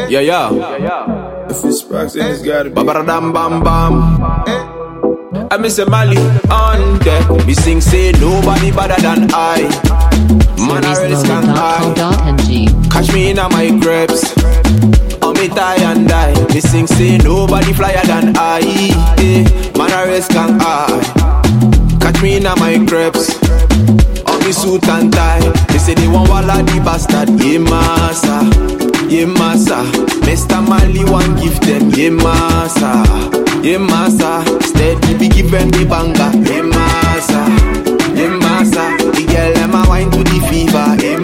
Yeah. If it's sparks, then it's gotta be. Babadam bam bam. I miss a Mali on deck. We sing say nobody better than I. Man I really can't hide. Catch me in my grapes. On me tie and die. We sing say nobody flyer than I. Man I really can't hide. Catch me in my grapes. On me suit and tie. They say they want walla the bastard. Yeah massa. Yeah massa, Mr. Mali want give them. Yeah massa, yeah massa. Steady be giving the banger. Yeah massa, yeah massa. The girl them a wine to the fever. Yeah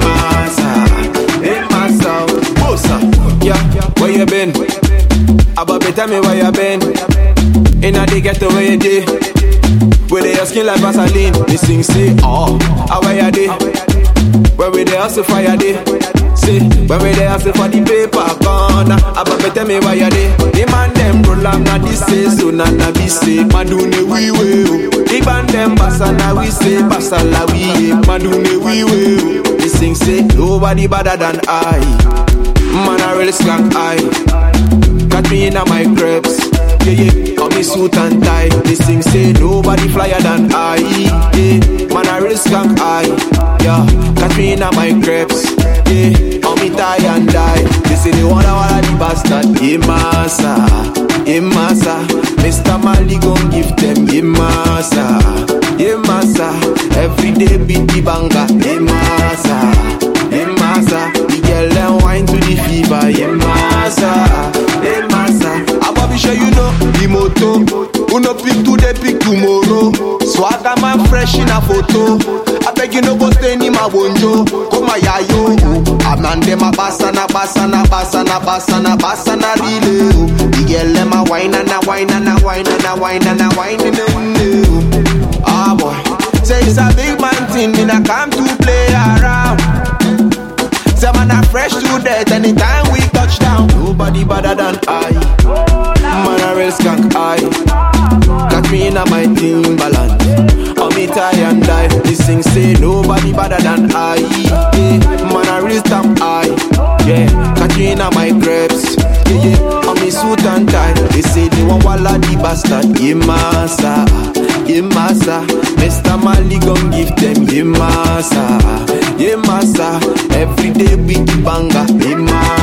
massa, bossa. Yeah, where you been? Abba tell me where you been. Inna the ghetto where you dey? Where they your skin like Vaseline? Me sing say where you dey? Where we dey hustle fire dey? See, when we dey hustle for the paper corner, Abba tell me why you dey. The man them roll am na this say, so na be say, madune we way. The band them bassa na we say, bassa la we. Madune we way. They sing say nobody better than I. Man I really skank I. Got me in my crepes. Yeah, on me suit and tie. They sing say nobody flyer than I. Yeah, man I really skank I. Yeah, got me in my crepes. Yeah, on me tie and die. They say they wanna the bastard. Yeah, massa, yeah, massa. Mr. Mali gon' give them. Yeah, massa, yeah, massa. Every day beat the banger. Yeah, massa, yeah, massa. The girl then wine to the fever. Yeah, massa, yeah, massa. Bobby sure you know the motto. Who no pick today, pick tomorrow. Swagger man fresh in a photo. I beg you no go stay in my wonjo. Come my yayo. I man dem a bassana relay. The girl dem a wine and a wine and a wine and a wine and a wine in the ah boy, say it's a big man thing, me not come to play around. Say man a fresh to death anytime we touch down. Nobody better than I. Man a real skunk I. Got me in my Timberland. On me tie and die. This thing say nobody better than I. Yeah. Man a real stamp I. Yeah. Got me in my grapes. Yeah. On me suit and tie. They say they want walla the bastard. Yeah massa, yeah massa. Mr. Mali gon' give them. Yeah massa, yeah massa. Every day we the banger. Yeah massa.